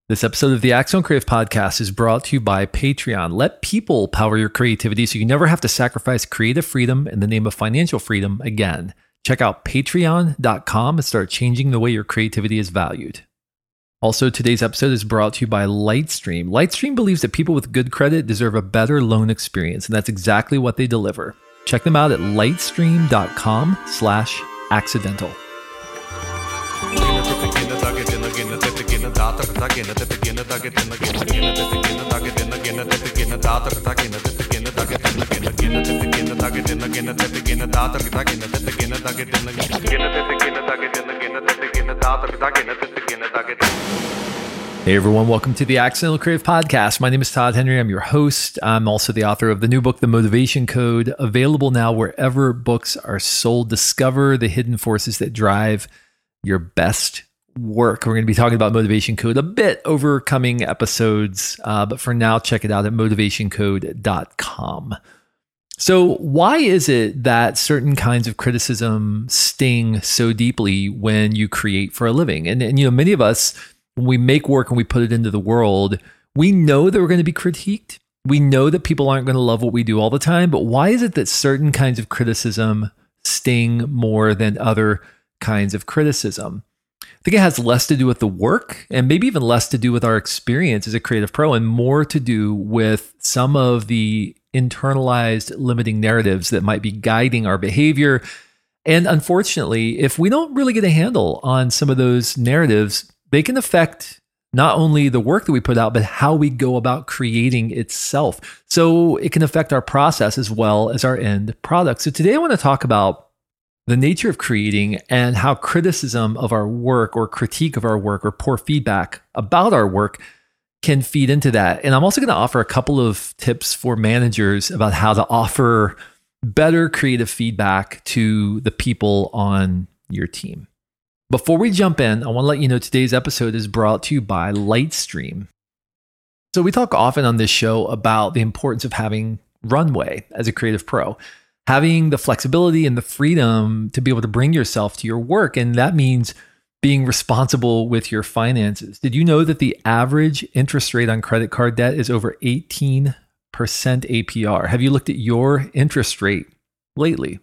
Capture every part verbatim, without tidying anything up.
This episode of the Axon Creative Podcast is brought to you by Patreon. Let people power your creativity so you never have to sacrifice creative freedom in the name of financial freedom again. Check out patreon dot com and start changing the way your creativity is valued. Also, today's episode is brought to you by Lightstream. Lightstream believes that people with good credit deserve a better loan experience, and that's exactly what they deliver. Check them out at lightstream dot com slash accidental. Hey everyone, welcome to the Accidental Creative Podcast. My name is Todd Henry. I'm your host. I'm also the author of the new book, The Motivation Code, available now wherever books are sold. Discover the hidden forces that drive your best work. We're going to be talking about Motivation Code a bit over coming episodes, uh, but for now, check it out at motivation code dot com. So why is it that certain kinds of criticism sting so deeply when you create for a living? And, and you know, many of us, when we make work and we put it into the world, we know that we're going to be critiqued. We know that people aren't going to love what we do all the time, but why is it that certain kinds of criticism sting more than other kinds of criticism? I think it has less to do with the work and maybe even less to do with our experience as a creative pro and more to do with some of the internalized limiting narratives that might be guiding our behavior. And unfortunately, if we don't really get a handle on some of those narratives, they can affect not only the work that we put out, but how we go about creating itself. So it can affect our process as well as our end product. So today I want to talk about the nature of creating and how criticism of our work or critique of our work or poor feedback about our work can feed into that. And I'm also going to offer a couple of tips for managers about how to offer better creative feedback to the people on your team. Before we jump in, I want to let you know today's episode is brought to you by Lightstream. So we talk often on this show about the importance of having runway as a creative pro. Having the flexibility and the freedom to be able to bring yourself to your work. And that means being responsible with your finances. Did you know that the average interest rate on credit card debt is over eighteen percent A P R? Have you looked at your interest rate lately?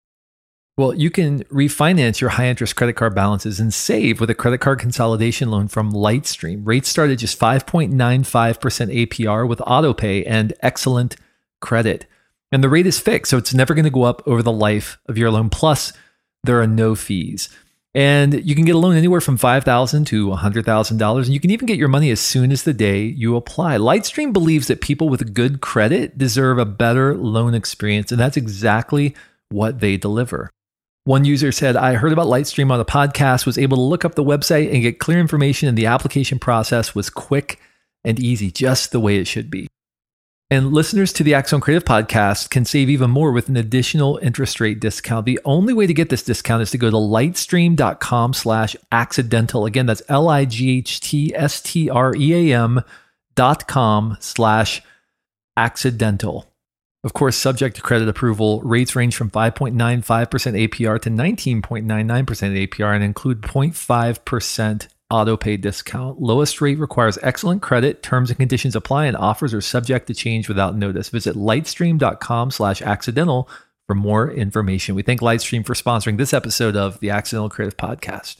Well, you can refinance your high interest credit card balances and save with a credit card consolidation loan from Lightstream. Rates start at just five point nine five percent A P R with autopay and excellent credit. And the rate is fixed, so it's never going to go up over the life of your loan. Plus, there are no fees. And you can get a loan anywhere from five thousand dollars to one hundred thousand dollars. And you can even get your money as soon as the day you apply. Lightstream believes that people with good credit deserve a better loan experience. And that's exactly what they deliver. One user said, I heard about Lightstream on a podcast, was able to look up the website and get clear information. And the application process was quick and easy, just the way it should be. And listeners to the Axon Creative Podcast can save even more with an additional interest rate discount. The only way to get this discount is to go to lightstream dot com slash accidental. Again, that's L I G H T S T R E A M dot com slash accidental. Of course, subject to credit approval, rates range from five point nine five percent A P R to nineteen point nine nine percent A P R and include zero point five percent autopay discount. Lowest rate requires excellent credit. Terms and conditions apply and offers are subject to change without notice. Visit lightstream dot com slash accidental for more information. We thank Lightstream for sponsoring this episode of the Accidental Creative Podcast.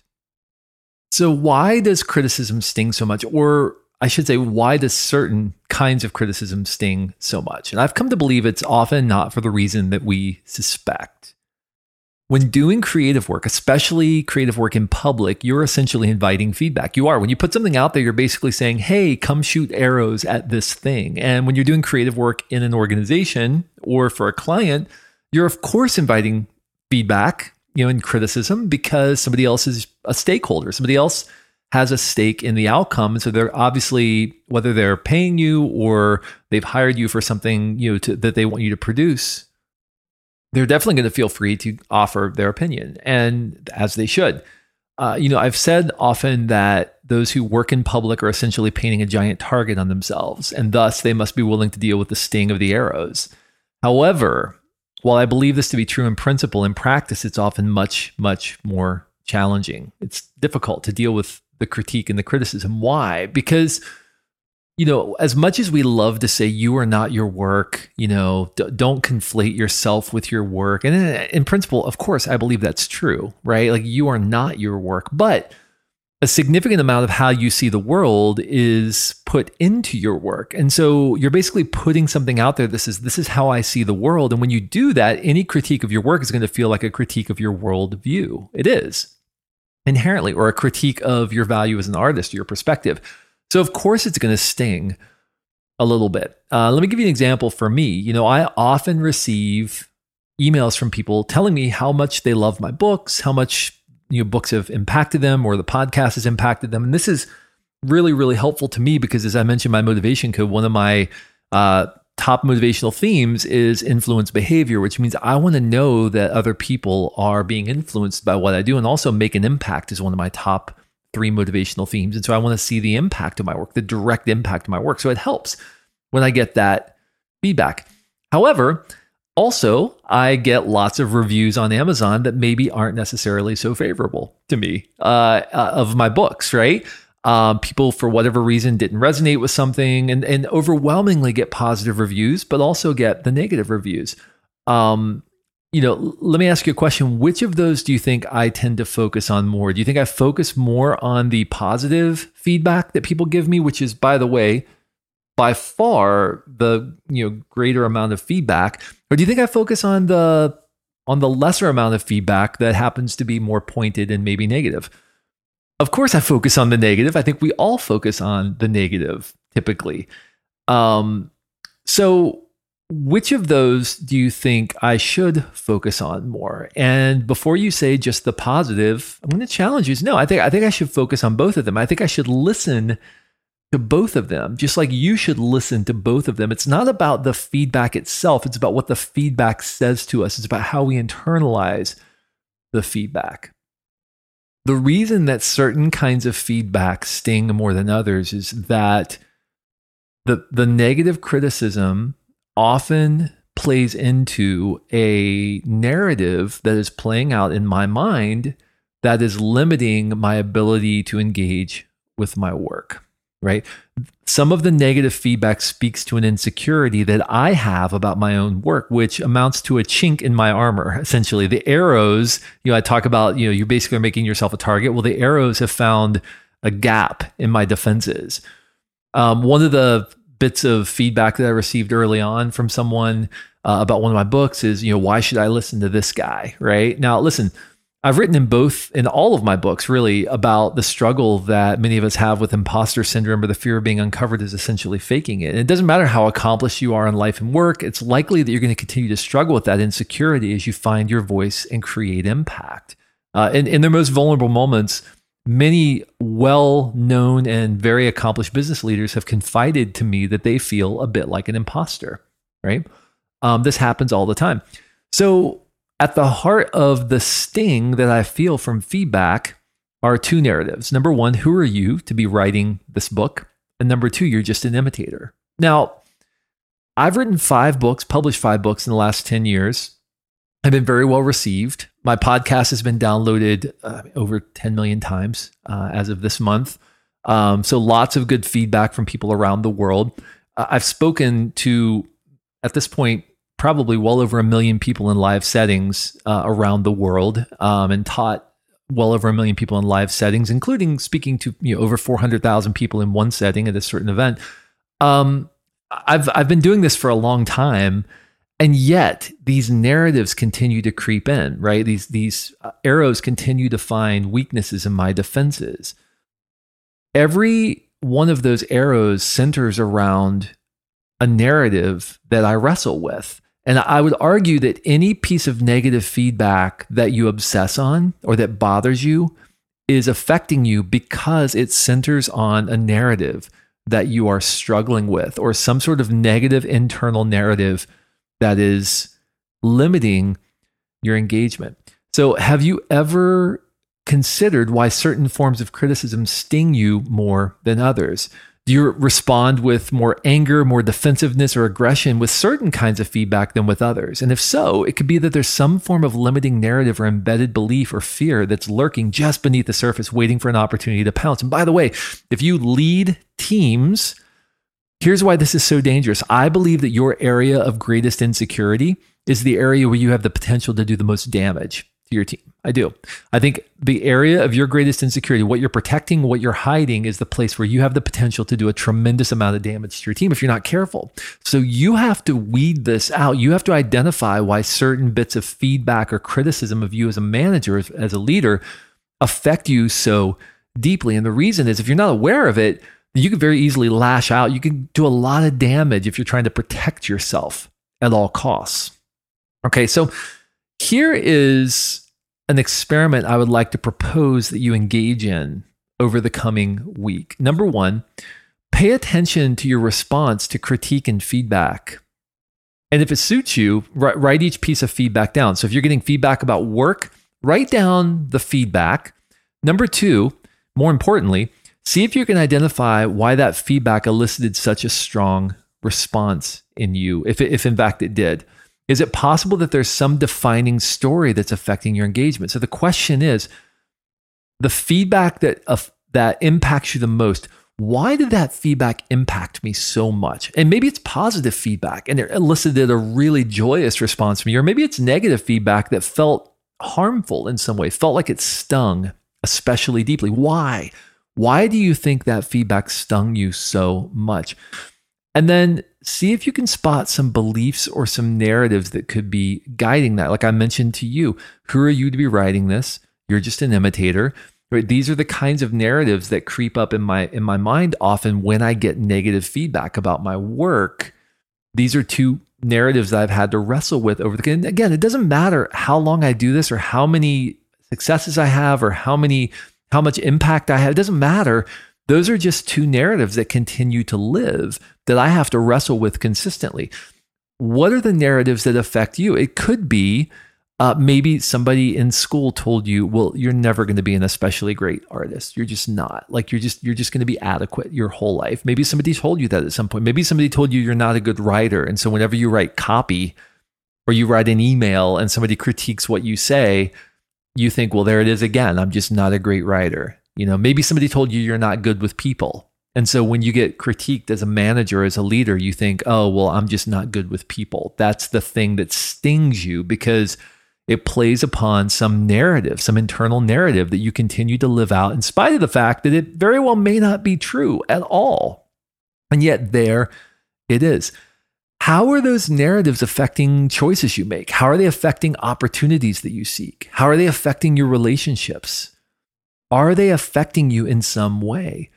So why does criticism sting so much? Or I should say, why does certain kinds of criticism sting so much? And I've come to believe it's often not for the reason that we suspect. When doing creative work, especially creative work in public, you're essentially inviting feedback. You are. When you put something out there, you're basically saying, hey, come shoot arrows at this thing. And when you're doing creative work in an organization or for a client, you're of course inviting feedback, you know, and criticism because somebody else is a stakeholder. Somebody else has a stake in the outcome. And so they're obviously, whether they're paying you or they've hired you for something, you know, to, that they want you to produce, they're definitely going to feel free to offer their opinion, and as they should. Uh, you know, I've said often that those who work in public are essentially painting a giant target on themselves, and thus they must be willing to deal with the sting of the arrows. However, while I believe this to be true in principle, in practice, it's often much, much more challenging. It's difficult to deal with the critique and the criticism. Why? Because, you know, as much as we love to say you are not your work, you know, d- don't conflate yourself with your work. And in, in principle, of course, I believe that's true, right? Like you are not your work, but a significant amount of how you see the world is put into your work. And so you're basically putting something out there that says, this is how I see the world. And when you do that, any critique of your work is going to feel like a critique of your worldview. It is inherently, or a critique of your value as an artist, your perspective. So of course it's going to sting a little bit. Uh, let me give you an example for me. You know, I often receive emails from people telling me how much they love my books, how much you know, books have impacted them or the podcast has impacted them. And this is really, really helpful to me because as I mentioned, my motivation code, one of my uh, top motivational themes is influence behavior, which means I want to know that other people are being influenced by what I do, and also make an impact is one of my top three motivational themes. And so I want to see the impact of my work, the direct impact of my work. So it helps when I get that feedback. However, also, I get lots of reviews on Amazon that maybe aren't necessarily so favorable to me uh, uh, of my books, right? Um, people, for whatever reason, didn't resonate with something and, and overwhelmingly get positive reviews, but also get the negative reviews. Um, you know, let me ask you a question. Which of those do you think I tend to focus on more? Do you think I focus more on the positive feedback that people give me, which is, by the way, by far the you know greater amount of feedback, or do you think I focus on the on the lesser amount of feedback that happens to be more pointed and maybe negative? Of course, I focus on the negative. I think we all focus on the negative typically. Um, so, which of those do you think I should focus on more? And before you say just the positive, I'm going to challenge you. No, I think I think I should focus on both of them. I think I should listen to both of them, just like you should listen to both of them. It's not about the feedback itself. It's about what the feedback says to us. It's about how we internalize the feedback. The reason that certain kinds of feedback sting more than others is that the, the negative criticism often plays into a narrative that is playing out in my mind that is limiting my ability to engage with my work. Right? Some of the negative feedback speaks to an insecurity that I have about my own work, which amounts to a chink in my armor. Essentially, the arrows, you know, I talk about, you know, you basically are making yourself a target. Well, the arrows have found a gap in my defenses. Um, one of the bits of feedback that I received early on from someone uh, about one of my books is, you know, why should I listen to this guy? Right? Now, listen, I've written in both, in all of my books, really, about the struggle that many of us have with imposter syndrome, or the fear of being uncovered is essentially faking it. And it doesn't matter how accomplished you are in life and work, it's likely that you're going to continue to struggle with that insecurity as you find your voice and create impact. Uh, in, in their most vulnerable moments, many well-known and very accomplished business leaders have confided to me that they feel a bit like an imposter, right? Um, this happens all the time. So, at the heart of the sting that I feel from feedback are two narratives. Number one, who are you to be writing this book? And number two, you're just an imitator. Now, I've written five books, published five books in the last ten years. I've been very well received. My podcast has been downloaded uh, over ten million times uh, as of this month. Um, so lots of good feedback from people around the world. Uh, I've spoken to, at this point, probably well over a million people in live settings uh, around the world, um, and taught well over a million people in live settings, including speaking to you know over four hundred thousand people in one setting at a certain event. Um, I've I've been doing this for a long time, and yet these narratives continue to creep in. Right, these these arrows continue to find weaknesses in my defenses. Every one of those arrows centers around a narrative that I wrestle with. And I would argue that any piece of negative feedback that you obsess on or that bothers you is affecting you because it centers on a narrative that you are struggling with, or some sort of negative internal narrative that is limiting your engagement. So have you ever considered why certain forms of criticism sting you more than others? Do you respond with more anger, more defensiveness, or aggression with certain kinds of feedback than with others? And if so, it could be that there's some form of limiting narrative or embedded belief or fear that's lurking just beneath the surface, waiting for an opportunity to pounce. And by the way, if you lead teams, here's why this is so dangerous. I believe that your area of greatest insecurity is the area where you have the potential to do the most damage to your team. I do. I think the area of your greatest insecurity, what you're protecting, what you're hiding, is the place where you have the potential to do a tremendous amount of damage to your team if you're not careful. So you have to weed this out. You have to identify why certain bits of feedback or criticism of you as a manager, as, as a leader, affect you so deeply. And the reason is, if you're not aware of it, you can very easily lash out. You can do a lot of damage if you're trying to protect yourself at all costs. Okay, so here is an experiment I would like to propose that you engage in over the coming week. Number one, pay attention to your response to critique and feedback. And if it suits you, write each piece of feedback down. So if you're getting feedback about work, write down the feedback. Number two, more importantly, see if you can identify why that feedback elicited such a strong response in you, if, it, if in fact it did. Is it possible that there's some defining story that's affecting your engagement? So the question is, the feedback that uh, that impacts you the most, why did that feedback impact me so much? And maybe it's positive feedback and it elicited a really joyous response from you, or maybe it's negative feedback that felt harmful in some way, felt like it stung especially deeply. Why? Why do you think that feedback stung you so much? And then see if you can spot some beliefs or some narratives that could be guiding that. Like I mentioned to you, who are you to be writing this? You're just an imitator. Right? These are the kinds of narratives that creep up in my in my mind often when I get negative feedback about my work. These are two narratives that I've had to wrestle with over the. And again, it doesn't matter how long I do this or how many successes I have or how many how much impact I have. It doesn't matter. Those are just two narratives that continue to live that I have to wrestle with consistently. What are the narratives that affect you? It could be uh, maybe somebody in school told you, well, you're never going to be an especially great artist. You're just not. Like you're just you're just going to be adequate your whole life. Maybe somebody told you that at some point. Maybe somebody told you you're not a good writer. And so whenever you write copy or you write an email and somebody critiques what you say, you think, well, there it is again. I'm just not a great writer. You know, maybe somebody told you you're not good with people. And so when you get critiqued as a manager, as a leader, you think, oh, well, I'm just not good with people. That's the thing that stings you because it plays upon some narrative, some internal narrative that you continue to live out in spite of the fact that it very well may not be true at all. And yet there it is. How are those narratives affecting choices you make? How are they affecting opportunities that you seek? How are they affecting your relationships? Are they affecting you in some way?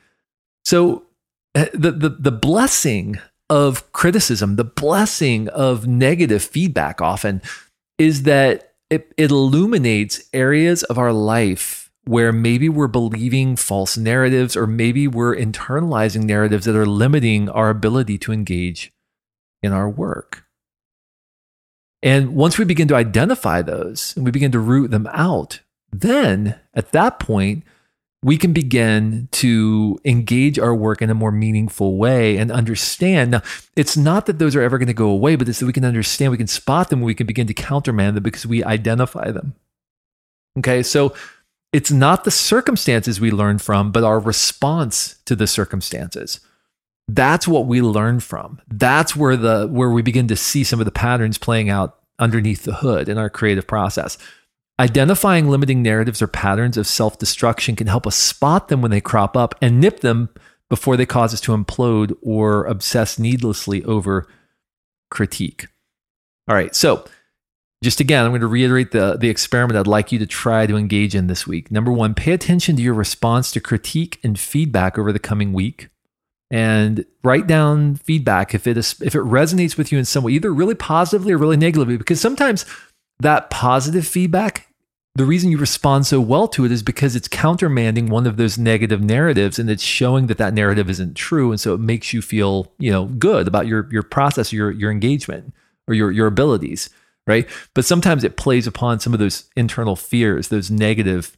So the, the, the blessing of criticism, the blessing of negative feedback often is that it, it illuminates areas of our life where maybe we're believing false narratives or maybe we're internalizing narratives that are limiting our ability to engage in our work. And once we begin to identify those and we begin to root them out, then at that point, we can begin to engage our work in a more meaningful way and understand. Now, it's not that those are ever going to go away, but it's that we can understand, we can spot them, we can begin to countermand them because we identify them. Okay, so it's not the circumstances we learn from, but our response to the circumstances. That's what we learn from. That's where the where we begin to see some of the patterns playing out underneath the hood in our creative process. Identifying limiting narratives or patterns of self-destruction can help us spot them when they crop up and nip them before they cause us to implode or obsess needlessly over critique. All right, so just again, I'm going to reiterate the, the experiment I'd like you to try to engage in this week. Number one, pay attention to your response to critique and feedback over the coming week. And write down feedback if it is, if it resonates with you in some way, either really positively or really negatively, because sometimes that positive feedback, the reason you respond so well to it is because it's countermanding one of those negative narratives and it's showing that that narrative isn't true. And so it makes you feel, you know, good about your, your process, your, your engagement or your, your abilities, right? But sometimes it plays upon some of those internal fears, those negative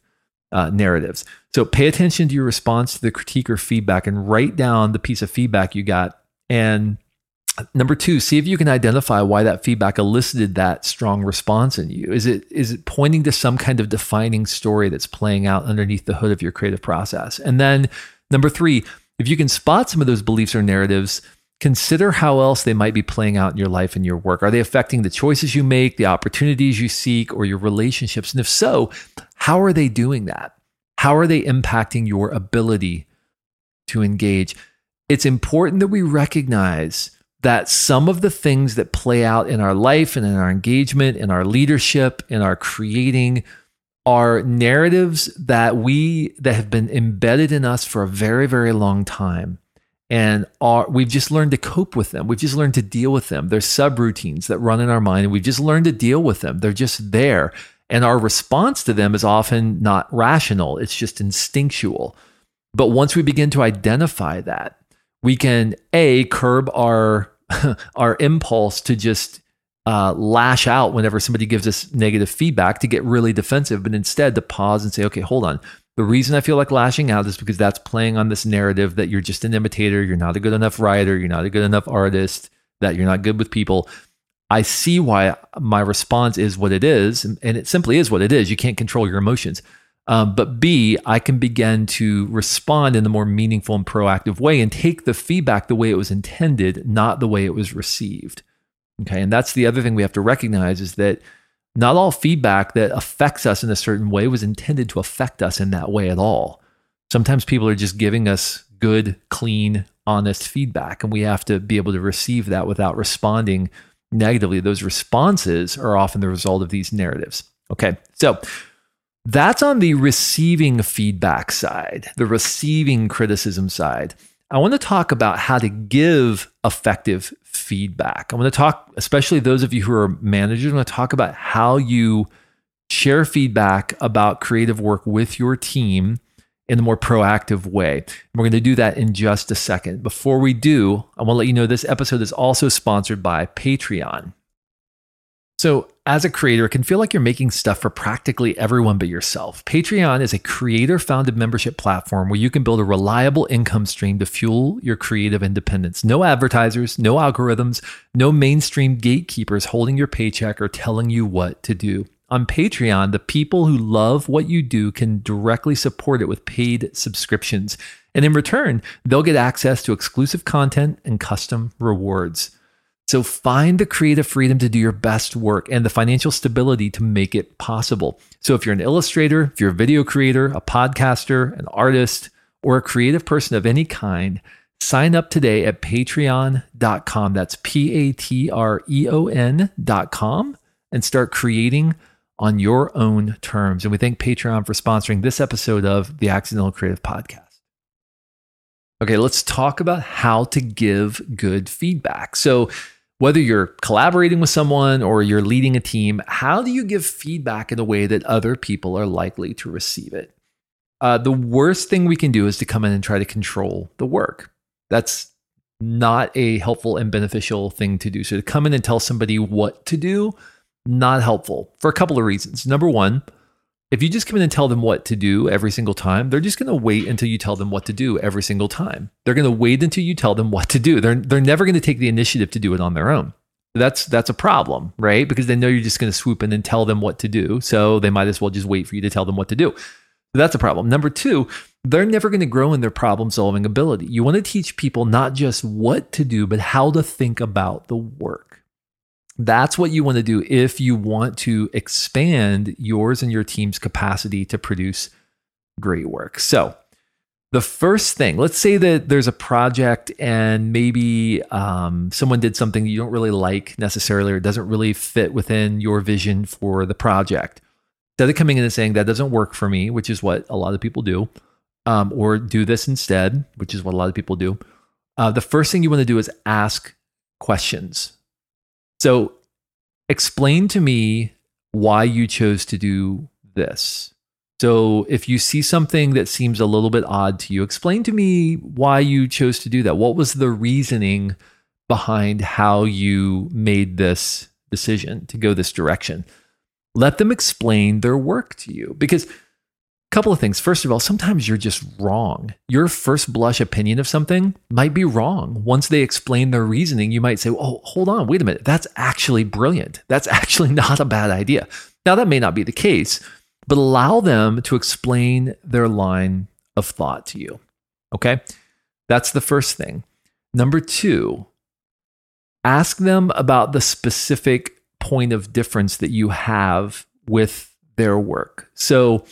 uh, narratives. So pay attention to your response to the critique or feedback and write down the piece of feedback you got. And number two, see if you can identify why that feedback elicited that strong response in you. Is it is it pointing to some kind of defining story that's playing out underneath the hood of your creative process? And then number three, if you can spot some of those beliefs or narratives, consider how else they might be playing out in your life and your work. Are they affecting the choices you make, the opportunities you seek, or your relationships? And if so, how are they doing that? How are they impacting your ability to engage? It's important that we recognize that some of the things that play out in our life and in our engagement, in our leadership, in our creating, are narratives that we that have been embedded in us for a very, very long time. And are, we've just learned to cope with them. We've just learned to deal with them. There's subroutines that run in our mind, and we've just learned to deal with them. They're just there. And our response to them is often not rational. It's just instinctual. But once we begin to identify that, we can, A, curb our our impulse to just uh, lash out whenever somebody gives us negative feedback, to get really defensive, but instead to pause and say, okay, hold on. The reason I feel like lashing out is because that's playing on this narrative that you're just an imitator, you're not a good enough writer, you're not a good enough artist, that you're not good with people. I see why my response is what it is, and it simply is what it is. You can't control your emotions. Um, but B, I can begin to respond in the more meaningful and proactive way and take the feedback the way it was intended, not the way it was received. Okay, and that's the other thing we have to recognize, is that not all feedback that affects us in a certain way was intended to affect us in that way at all. Sometimes people are just giving us good, clean, honest feedback, and we have to be able to receive that without responding negatively. Those responses are often the result of these narratives. Okay, so that's on the receiving feedback side, the receiving criticism side. I want to talk about how to give effective feedback. I want to talk, especially those of you who are managers, I want to talk about how you share feedback about creative work with your team in a more proactive way. And we're going to do that in just a second. Before we do, I want to let you know this episode is also sponsored by Patreon. So as a creator, it can feel like you're making stuff for practically everyone but yourself. Patreon is a creator-founded membership platform where you can build a reliable income stream to fuel your creative independence. No advertisers, no algorithms, no mainstream gatekeepers holding your paycheck or telling you what to do. On Patreon, the people who love what you do can directly support it with paid subscriptions. And in return, they'll get access to exclusive content and custom rewards. So find the creative freedom to do your best work and the financial stability to make it possible. So if you're an illustrator, if you're a video creator, a podcaster, an artist, or a creative person of any kind, sign up today at patreon dot com. That's P A T R E O N dot com, and start creating on your own terms. And we thank Patreon for sponsoring this episode of the Accidental Creative Podcast. Okay, let's talk about how to give good feedback. So whether you're collaborating with someone or you're leading a team, how do you give feedback in a way that other people are likely to receive it? Uh, the worst thing we can do is to come in and try to control the work. That's not a helpful and beneficial thing to do. So to come in and tell somebody what to do, not helpful for a couple of reasons. Number one, if you just come in and tell them what to do every single time, they're just going to wait until you tell them what to do every single time. They're going to wait until you tell them what to do. They're they're never going to take the initiative to do it on their own. That's that's a problem, right? Because they know you're just going to swoop in and tell them what to do. So they might as well just wait for you to tell them what to do. That's a problem. Number two, they're never going to grow in their problem-solving ability. You want to teach people not just what to do, but how to think about the work. That's what you want to do if you want to expand yours and your team's capacity to produce great work. So the first thing, let's say that there's a project and maybe um, someone did something you don't really like necessarily, or doesn't really fit within your vision for the project. Instead of coming in and saying that doesn't work for me, which is what a lot of people do, um, or do this instead, which is what a lot of people do, uh, the first thing you want to do is ask questions. So explain to me why you chose to do this. So if you see something that seems a little bit odd to you, explain to me why you chose to do that. What was the reasoning behind how you made this decision to go this direction? Let them explain their work to you, because couple of things. First of all, sometimes you're just wrong. Your first blush opinion of something might be wrong. Once they explain their reasoning, you might say, oh, hold on, wait a minute. That's actually brilliant. That's actually not a bad idea. Now, that may not be the case, but allow them to explain their line of thought to you. Okay? That's the first thing. Number two, ask them about the specific point of difference that you have with their work. So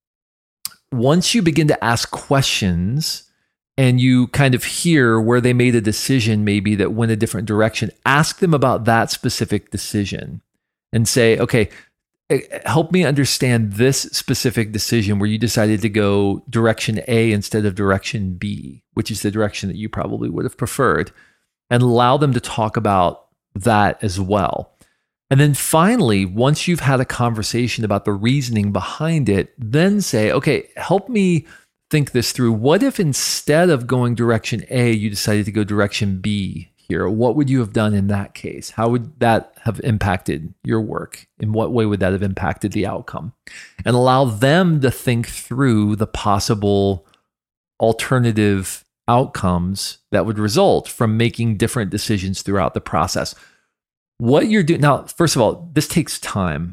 once you begin to ask questions and you kind of hear where they made a decision maybe that went a different direction, ask them about that specific decision and say, okay, help me understand this specific decision where you decided to go direction A instead of direction B, which is the direction that you probably would have preferred, and allow them to talk about that as well. And then finally, once you've had a conversation about the reasoning behind it, then say, okay, help me think this through. What if instead of going direction A, you decided to go direction B here? What would you have done in that case? How would that have impacted your work? In what way would that have impacted the outcome? And allow them to think through the possible alternative outcomes that would result from making different decisions throughout the process. What you're doing now, first of all, this takes time.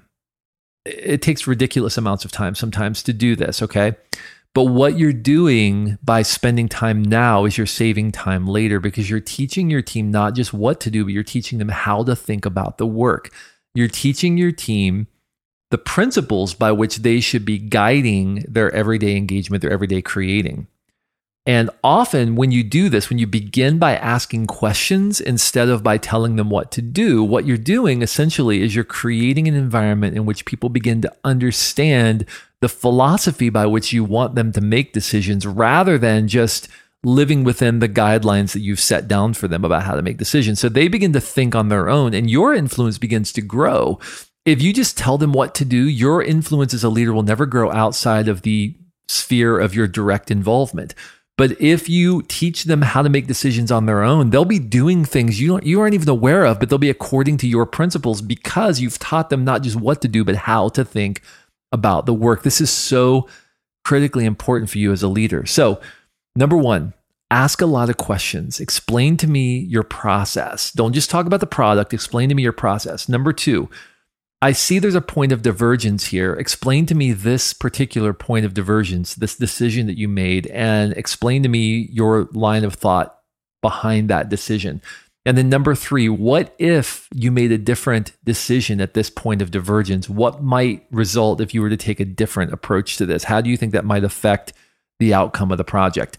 It takes ridiculous amounts of time sometimes to do this, okay? But what you're doing by spending time now is you're saving time later, because you're teaching your team not just what to do, but you're teaching them how to think about the work. You're teaching your team the principles by which they should be guiding their everyday engagement, their everyday creating. And often when you do this, when you begin by asking questions instead of by telling them what to do, what you're doing essentially is you're creating an environment in which people begin to understand the philosophy by which you want them to make decisions, rather than just living within the guidelines that you've set down for them about how to make decisions. So they begin to think on their own, and your influence begins to grow. If you just tell them what to do, your influence as a leader will never grow outside of the sphere of your direct involvement. But if you teach them how to make decisions on their own, they'll be doing things you don't, you aren't even aware of, but they'll be according to your principles because you've taught them not just what to do, but how to think about the work. This is so critically important for you as a leader. So, number one, ask a lot of questions. Explain to me your process. Don't just talk about the product. Explain to me your process. Number two, I see there's a point of divergence here. Explain to me this particular point of divergence, this decision that you made, and explain to me your line of thought behind that decision. And then number three, what if you made a different decision at this point of divergence? What might result if you were to take a different approach to this? How do you think that might affect the outcome of the project?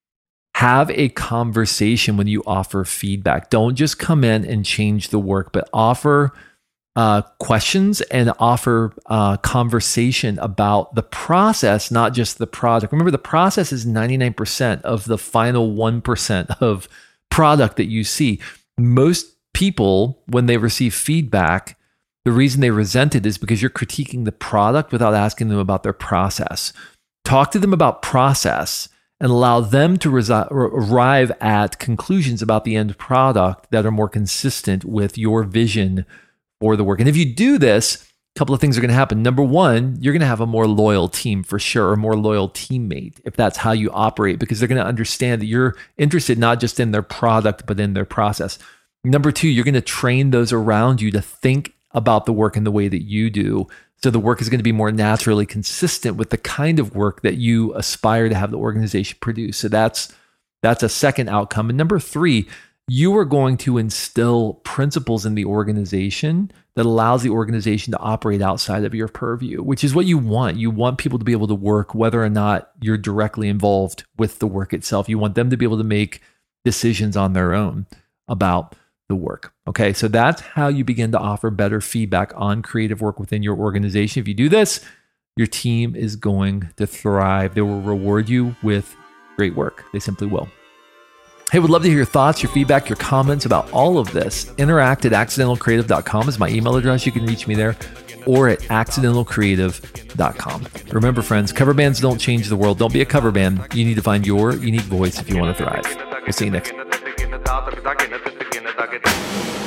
Have a conversation when you offer feedback. Don't just come in and change the work, but offer Uh, questions and offer uh, conversation about the process, not just the product. Remember, the process is ninety-nine percent of the final one percent of product that you see. Most people, when they receive feedback, the reason they resent it is because you're critiquing the product without asking them about their process. Talk to them about process and allow them to resi- arrive at conclusions about the end product that are more consistent with your vision or the work. And if you do this, a couple of things are going to happen. Number one, you're going to have a more loyal team for sure, a more loyal teammate, if that's how you operate, because they're going to understand that you're interested not just in their product, but in their process. Number two, you're going to train those around you to think about the work in the way that you do. So the work is going to be more naturally consistent with the kind of work that you aspire to have the organization produce. So that's that's a second outcome. And number three, you are going to instill principles in the organization that allows the organization to operate outside of your purview, which is what you want. You want people to be able to work whether or not you're directly involved with the work itself. You want them to be able to make decisions on their own about the work. Okay, so that's how you begin to offer better feedback on creative work within your organization. If you do this, your team is going to thrive. They will reward you with great work. They simply will. Hey, would love to hear your thoughts, your feedback, your comments about all of this. Interact at accidental creative dot com is my email address. You can reach me there, or at accidental creative dot com. Remember, friends, cover bands don't change the world. Don't be a cover band. You need to find your unique voice if you want to thrive. We'll see you next time.